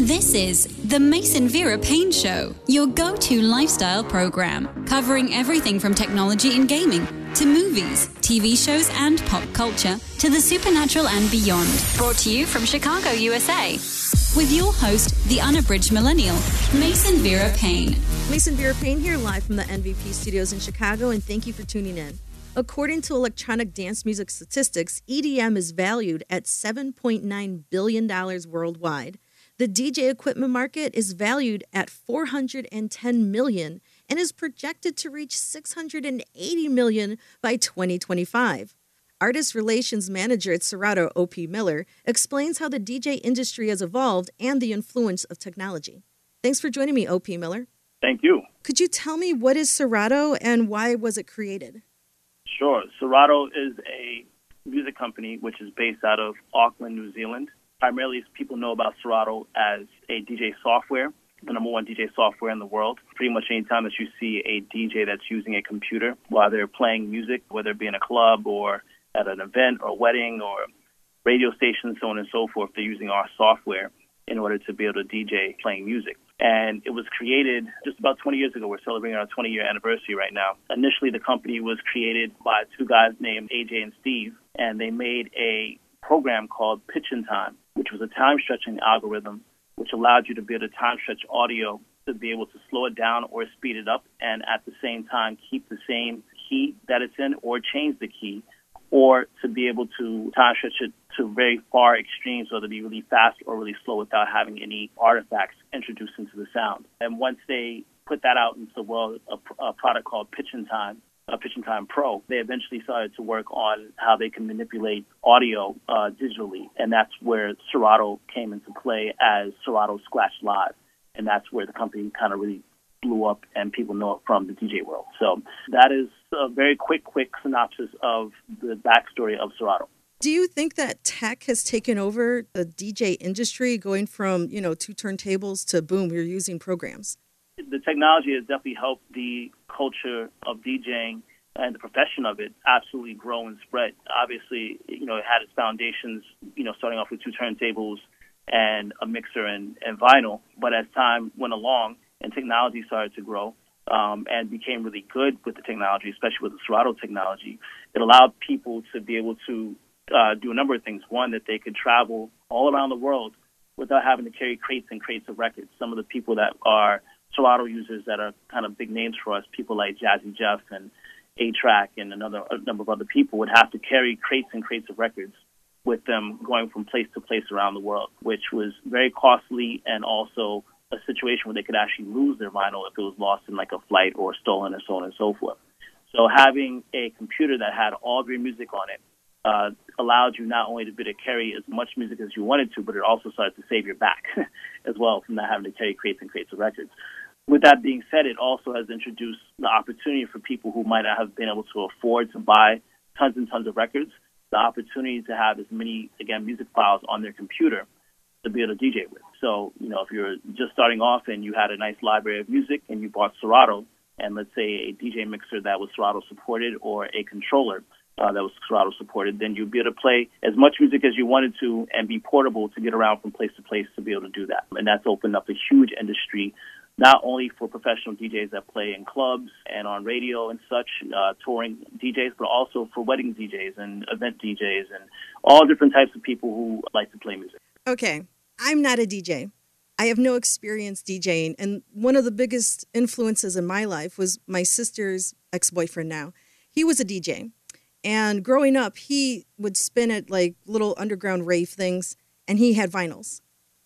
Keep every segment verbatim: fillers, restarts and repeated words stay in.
This is the Mason Vera Payne Show, your go-to lifestyle program, covering everything from technology and gaming to movies, T V shows, and pop culture to the supernatural and beyond. Brought to you from Chicago, U S A, with your host, the unabridged millennial, Mason Vera Payne. Mason Vera Payne here, live from the N V P studios in Chicago, and thank you for tuning in. According to electronic dance music statistics, E D M is valued at seven point nine billion dollars worldwide. The D J equipment market is valued at four hundred ten million dollars and is projected to reach six hundred eighty million dollars by twenty twenty-five. Artist Relations Manager at Serato, O P Miller, explains how the D J industry has evolved and the influence of technology. Thanks for joining me, O P Miller. Thank you. Could you tell me what is Serato and why was it created? Sure. Serato is a music company which is based out of Auckland, New Zealand. Primarily, people know about Serato as a D J software, the number one D J software in the world. Pretty much any time that you see a D J that's using a computer while they're playing music, whether it be in a club or at an event or a wedding or radio station, so on and so forth, they're using our software in order to be able to D J playing music. And it was created just about twenty years ago. We're celebrating our twenty-year anniversary right now. Initially, the company was created by two guys named A J and Steve, and they made a program called Pitch in Time, which was a time-stretching algorithm which allowed you to be able to time-stretch audio to be able to slow it down or speed it up and at the same time keep the same key that it's in or change the key, or to be able to time-stretch it to very far extremes, so to be really fast or really slow without having any artifacts introduced into the sound. And once they put that out into the world, a, a product called Pitch in Time, uh, Pitch in Time Pro, they eventually started to work on how they can manipulate audio uh, digitally, and that's where Serato came into play as Serato Scratch Live, and that's where the company kind of really blew up and people know it from the D J world. So that is a very quick, quick synopsis of the backstory of Serato. Do you think that tech has taken over the D J industry, going from, you know, two turntables to boom, you're using programs? The technology has definitely helped the culture of DJing and the profession of it absolutely grow and spread. Obviously, you know, it had its foundations, you know, starting off with two turntables and a mixer and, and vinyl. But as time went along and technology started to grow um, and became really good with the technology, especially with the Serato technology, it allowed people to be able to uh, do a number of things. One, that they could travel all around the world without having to carry crates and crates of records. Some of the people that are Serato users that are kind of big names for us, people like Jazzy Jeff and A-Track and another a number of other people, would have to carry crates and crates of records with them going from place to place around the world, which was very costly and also a situation where they could actually lose their vinyl if it was lost in like a flight or stolen or so on and so forth. So having a computer that had all of your music on it uh, allowed you not only to be able to carry as much music as you wanted to, but it also started to save your back as well from not having to carry crates and crates of records. With that being said, it also has introduced the opportunity for people who might not have been able to afford to buy tons and tons of records, the opportunity to have as many, again, music files on their computer to be able to D J with. So, you know, if you're just starting off and you had a nice library of music and you bought Serato, and let's say a D J mixer that was Serato supported or a controller uh, that was Serato supported, then you'd be able to play as much music as you wanted to and be portable to get around from place to place to be able to do that. And that's opened up a huge industry, not only for professional D Js that play in clubs and on radio and such, uh, touring D Js, but also for wedding D Js and event D Js and all different types of people who like to play music. Okay, I'm not a D J. I have no experience DJing, and one of the biggest influences in my life was my sister's ex-boyfriend now. He was a D J, and growing up, he would spin at like little underground rave things, and he had vinyls.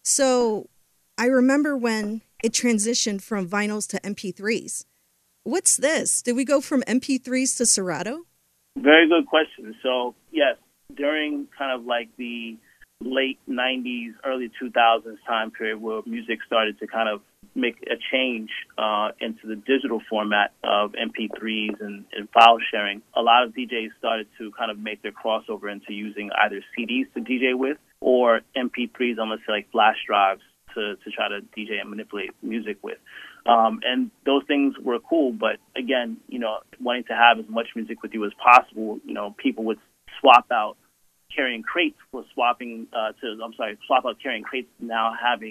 So I remember when it transitioned from vinyls to M P threes. What's this? Did we go from M P threes to Serato? Very good question. So, yes, during kind of like the late nineties, early two thousands time period where music started to kind of make a change uh, into the digital format of M P threes and, and file sharing, a lot of D Js started to kind of make their crossover into using either C Ds to D J with or M P threes on, let's say, like flash drives to, to try to D J and manipulate music with. Um, and those things were cool, but again, you know, wanting to have as much music with you as possible, you know, people would swap out carrying crates for swapping uh, to, I'm sorry, swap out carrying crates now having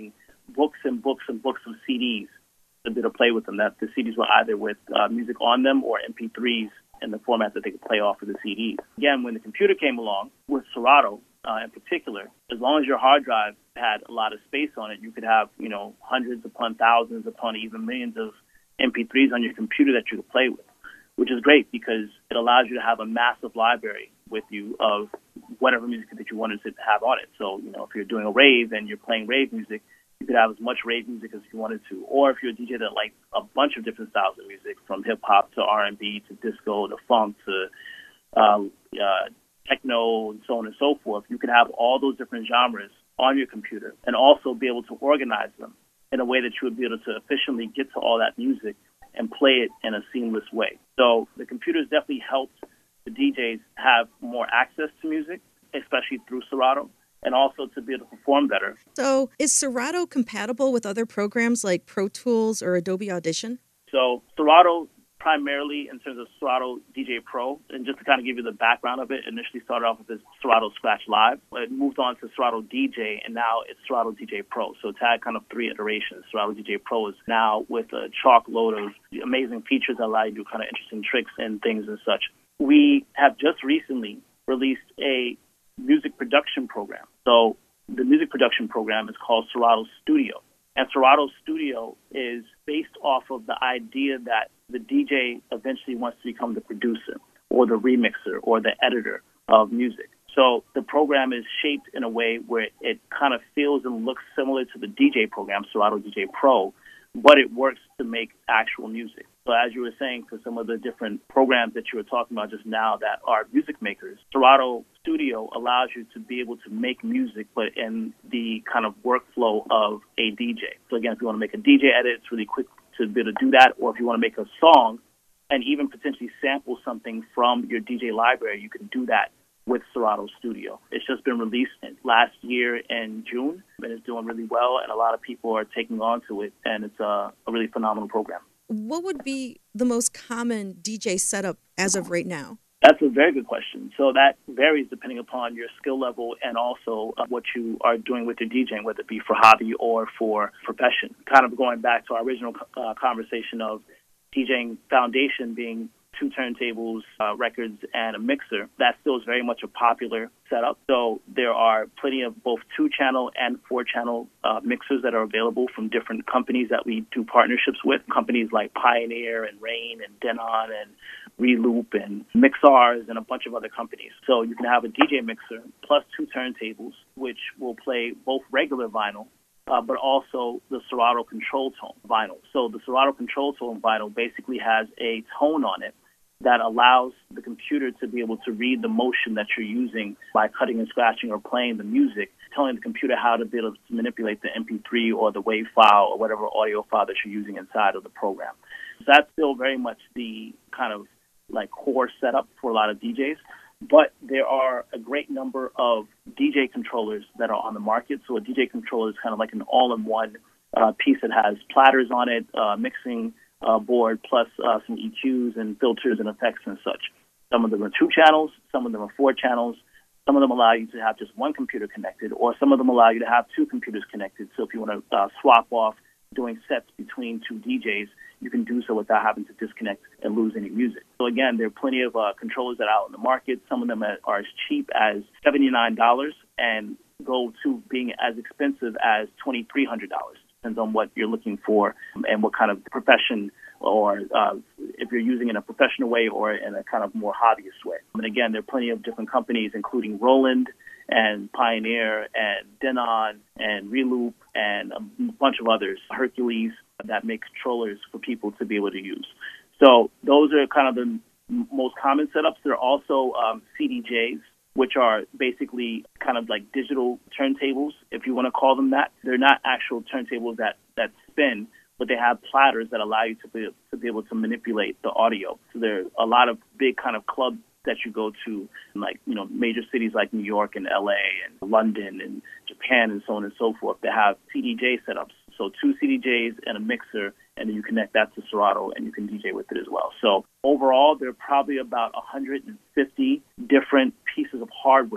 books and books and books of C Ds to be able to play with them. That the C Ds were either with uh, music on them or M P threes in the format that they could play off of the C Ds. Again, when the computer came along with Serato uh, in particular, as long as your hard drive had a lot of space on it, you could have, you know, hundreds upon thousands upon even millions of M P threes on your computer that you could play with, which is great because it allows you to have a massive library with you of whatever music that you wanted to have on it. So, you know, if you're doing a rave and you're playing rave music, you could have as much rave music as you wanted to. Or if you're a D J that likes a bunch of different styles of music, from hip-hop to R and B to disco to funk to uh, uh, techno and so on and so forth, you can have all those different genres on your computer and also be able to organize them in a way that you would be able to efficiently get to all that music and play it in a seamless way. So the computers definitely helped the D Js have more access to music, especially through Serato, and also to be able to perform better. So is Serato compatible with other programs like Pro Tools or Adobe Audition? So Serato, primarily in terms of Serato D J Pro, and just to kind of give you the background of it, initially started off with this Serato Scratch Live. It moved on to Serato D J, and now it's Serato D J Pro. So it's had kind of three iterations. Serato D J Pro is now with a chock load of amazing features that allow you to do kind of interesting tricks and things and such. We have just recently released a music production program. So the music production program is called Serato Studio. And Serato Studio is based off of the idea that the D J eventually wants to become the producer or the remixer or the editor of music. So the program is shaped in a way where it kind of feels and looks similar to the D J program, Serato D J Pro, but it works to make actual music. So as you were saying, for some of the different programs that you were talking about just now that are music makers, Serato Studio allows you to be able to make music, but in the kind of workflow of a D J. So again, if you want to make a D J edit, it's really quick to be able to do that. Or if you want to make a song and even potentially sample something from your D J library, you can do that with Serato Studio. It's just been released last year in June, and it's doing really well, and a lot of people are taking on to it, and it's a, a really phenomenal program. What would be the most common D J setup as of right now? That's a very good question. So that varies depending upon your skill level and also uh, what you are doing with your DJing, whether it be for hobby or for profession. Kind of going back to our original uh, conversation of DJing foundation being two turntables, uh, records, and a mixer. That still is very much a popular setup. So there are plenty of both two-channel and four-channel uh, mixers that are available from different companies that we do partnerships with, companies like Pioneer and Rain and Denon and Reloop and Mixars and a bunch of other companies. So you can have a D J mixer plus two turntables, which will play both regular vinyl, Uh, but also the Serato Control Tone vinyl. So the Serato Control Tone vinyl basically has a tone on it that allows the computer to be able to read the motion that you're using by cutting and scratching or playing the music, telling the computer how to be able to manipulate the M P three or the WAV file or whatever audio file that you're using inside of the program. So that's still very much the kind of like core setup for a lot of D Js. But there are a great number of D J controllers that are on the market. So a D J controller is kind of like an all-in-one uh, piece that has platters on it, uh, mixing uh, board, plus uh, some E Qs and filters and effects and such. Some of them are two channels, some of them are four channels. Some of them allow you to have just one computer connected, or some of them allow you to have two computers connected. So if you want to uh, swap off doing sets between two D Js, you can do so without having to disconnect and lose any music. So again, there are plenty of uh, controllers that are out in the market. Some of them are as cheap as seventy-nine dollars and go to being as expensive as twenty-three hundred dollars. Depends on what you're looking for and what kind of profession, or uh, if you're using it in a professional way or in a kind of more hobbyist way. And again, there are plenty of different companies, including Roland and Pioneer and Denon and Reloop and a bunch of others, Hercules, that make controllers for people to be able to use. So those are kind of the m- most common setups. There are also um, C D Js, which are basically kind of like digital turntables, if you want to call them that. They're not actual turntables that, that spin, but they have platters that allow you to be, to be able to manipulate the audio. So there are a lot of big kind of clubs that you go to in, like, you know, major cities like New York and L A and London and Japan and so on and so forth. They have C D J setups. So two C D Js and a mixer, and then you connect that to Serato and you can D J with it as well. So overall, there are probably about one hundred fifty different pieces of hardware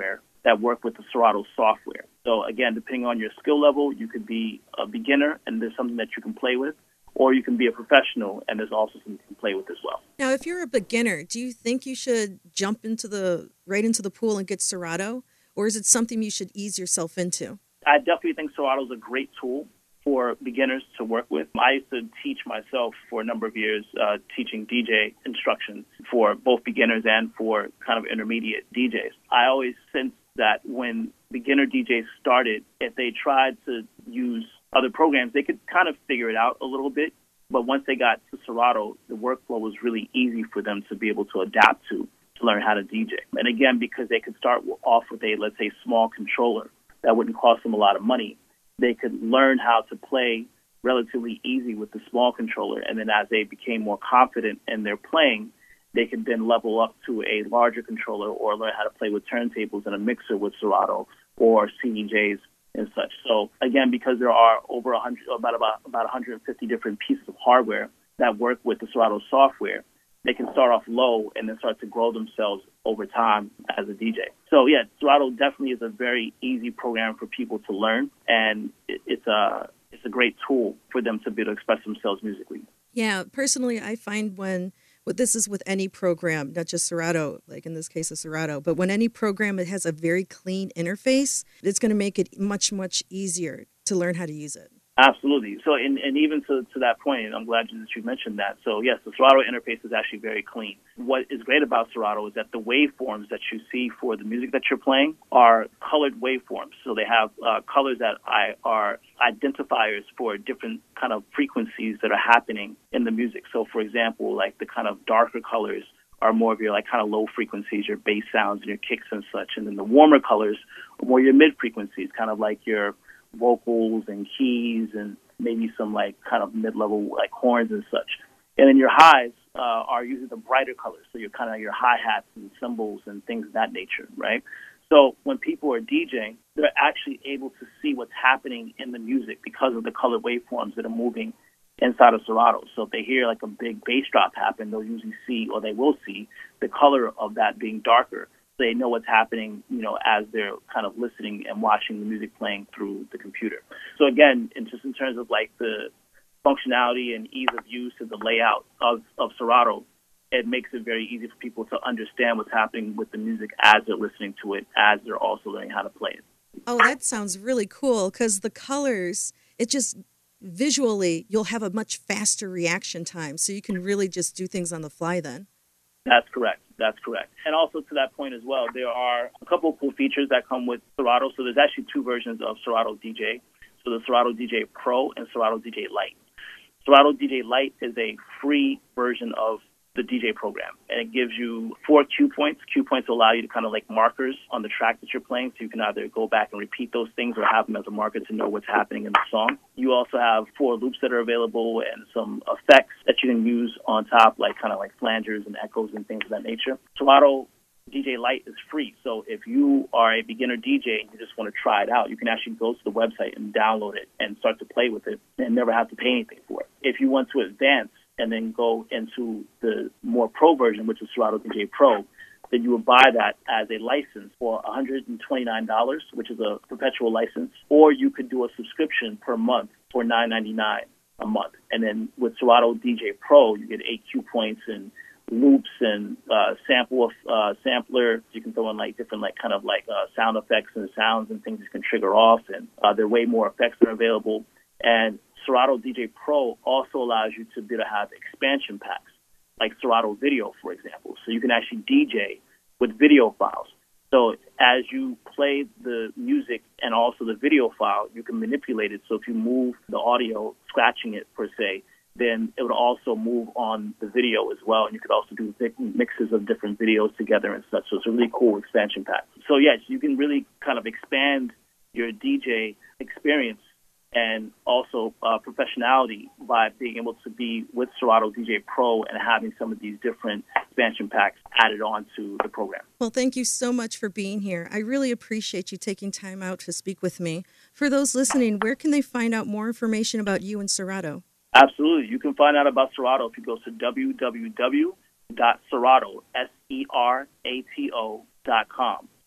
that work with the Serato software. So again, depending on your skill level, you could be a beginner and there's something that you can play with, or you can be a professional and there's also something you can play with as well. Now, if you're a beginner, do you think you should jump into the right into the pool and get Serato, or is it something you should ease yourself into? I definitely think Serato is a great tool for beginners to work with. I used to teach myself for a number of years, uh, teaching D J instruction for both beginners and for kind of intermediate D Js. I always sensed that when beginner D Js started, if they tried to use other programs, they could kind of figure it out a little bit. But once they got to Serato, the workflow was really easy for them to be able to adapt to, to learn how to D J. And again, because they could start off with a, let's say, small controller that wouldn't cost them a lot of money, they could learn how to play relatively easy with the small controller. And then as they became more confident in their playing, they could then level up to a larger controller or learn how to play with turntables and a mixer with Serato or C D Js and such. So again, because there are over one hundred, about, about, about one hundred fifty different pieces of hardware that work with the Serato software, they can start off low and then start to grow themselves over time as a D J. So yeah, Serato definitely is a very easy program for people to learn, and it, it's a it's a great tool for them to be able to express themselves musically. Yeah, personally, I find when But this is with any program, not just Serato, like in this case of Serato, but when any program it has a very clean interface, it's going to make it much, much easier to learn how to use it. Absolutely. So, and, and even to, to that point, I'm glad that you mentioned that. So, yes, the Serato interface is actually very clean. What is great about Serato is that the waveforms that you see for the music that you're playing are colored waveforms. So they have uh, colors that I, are identifiers for different kind of frequencies that are happening in the music. So, for example, like the kind of darker colors are more of your like kind of low frequencies, your bass sounds and your kicks and such. And then the warmer colors are more your mid frequencies, kind of like your vocals and keys and maybe some like kind of mid-level like horns and such. And then your highs uh, are usually the brighter colors, so your kind of your hi-hats and cymbals and things of that nature, right? So when people are DJing, they're actually able to see what's happening in the music because of the colored waveforms that are moving inside of Serato. So if they hear like a big bass drop happen, they'll usually see, or they will see, the color of that being darker. They know what's happening, you know, as they're kind of listening and watching the music playing through the computer. So again, in just in terms of like the functionality and ease of use and the layout of, of Serato, it makes it very easy for people to understand what's happening with the music as they're listening to it, as they're also learning how to play it. Oh, that sounds really cool, because the colors, it just visually, you'll have a much faster reaction time, so you can really just do things on the fly then. That's correct. That's correct. And also to that point as well, there are a couple of cool features that come with Serato. So there's actually two versions of Serato D J. So the Serato D J Pro and Serato D J Lite. Serato D J Lite is a free version of the D J program, and it gives you four cue points. Cue points allow you to kind of like markers on the track that you're playing, so you can either go back and repeat those things or have them as a marker to know what's happening in the song. You also have four loops that are available and some effects that you can use on top, like kind of like flangers and echoes and things of that nature. Serato D J Lite is free, so if you are a beginner D J and you just want to try it out, you can actually go to the website and download it and start to play with it and never have to pay anything for it. If you want to advance and then go into the more pro version, which is Serato D J Pro, then you would buy that as a license for one hundred twenty-nine dollars, which is a perpetual license, or you could do a subscription per month for nine ninety-nine a month. And then with Serato D J Pro, you get eight cue points and loops and uh, sample uh, sampler. You can throw in like different like kind of like uh, sound effects and sounds and things you can trigger off, and uh, there are way more effects that are available. And Serato D J Pro also allows you to be able to have expansion packs, like Serato Video, for example. So you can actually D J with video files. So as you play the music and also the video file, you can manipulate it. So if you move the audio, scratching it per se, then it would also move on the video as well. And you could also do mixes of different videos together and such. So it's a really cool expansion pack. So yes, you can really kind of expand your D J experience and also uh, professionality by being able to be with Serato D J Pro and having some of these different expansion packs added on to the program. Well, thank you so much for being here. I really appreciate you taking time out to speak with me. For those listening, where can they find out more information about you and Serato? Absolutely. You can find out about Serato if you go to w w w dot serato, S E R A T O, dot com.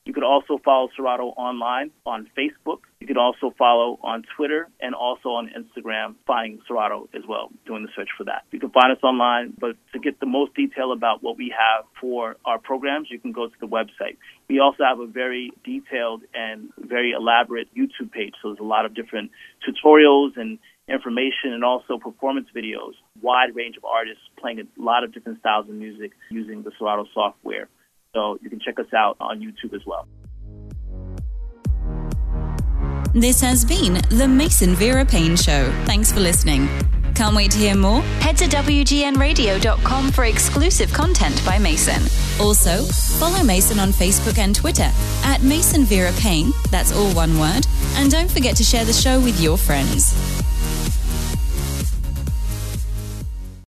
You could also follow Serato online on Facebook. You could also follow on Twitter and also on Instagram, finding Serato as well, doing the search for that. You can find us online, but to get the most detail about what we have for our programs, you can go to the website. We also have a very detailed and very elaborate YouTube page, so there's a lot of different tutorials and information and also performance videos, wide range of artists playing a lot of different styles of music using the Serato software. So you can check us out on YouTube as well. This has been the Mason Vera Payne Show. Thanks for listening. Can't wait to hear more? Head to W G N radio dot com for exclusive content by Mason. Also, follow Mason on Facebook and Twitter at Mason Vera Payne, that's all one word, and don't forget to share the show with your friends.